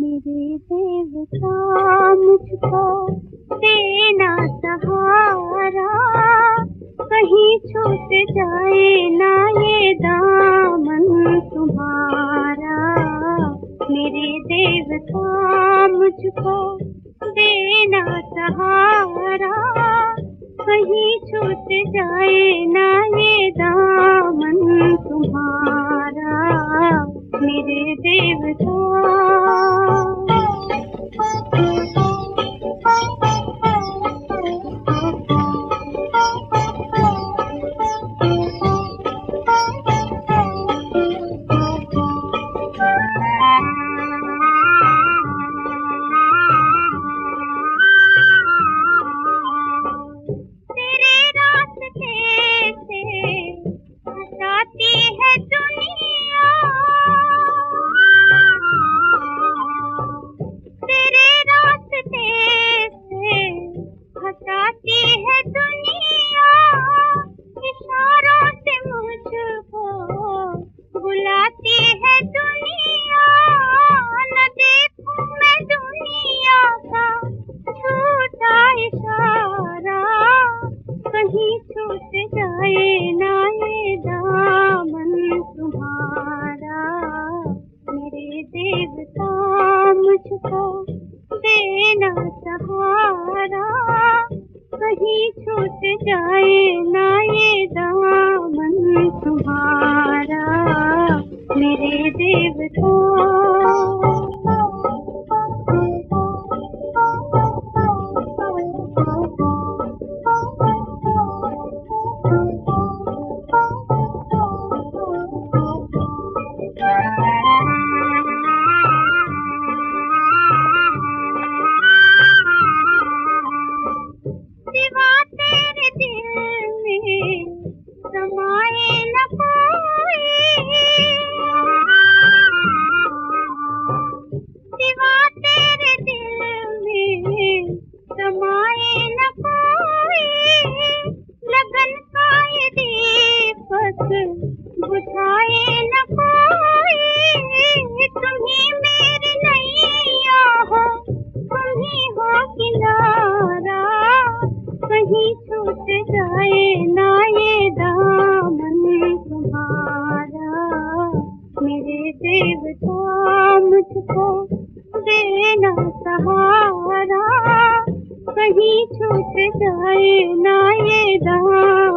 मेरे देवता मुझको देना सहारा, कहीं छूट जाए ना ये दामन तुम्हारा। मेरे देवता मुझको देना सहारा, कहीं छूट जाए ना ये दामन तुम्हारा। मेरे देवता कहीं छूट जाए ना ये दामन तुम्हारा। मेरे देवता मुझको देना सहारा, कहीं छूट जाए ना ये दामन तुम्हारा। मेरे देवता समाए न कोई, सिवा तेरे दिल में समाए न कोई। लगन का ये दीपक बुझाए न कोई। तुम ही मेरी नैया हो, तुम ही हो किनारा, कहीं छूट जाए ना ये दामन तुम्हारा। मेरे देवता मुझको देना सहारा, कहीं छूट जाए ना ये दामन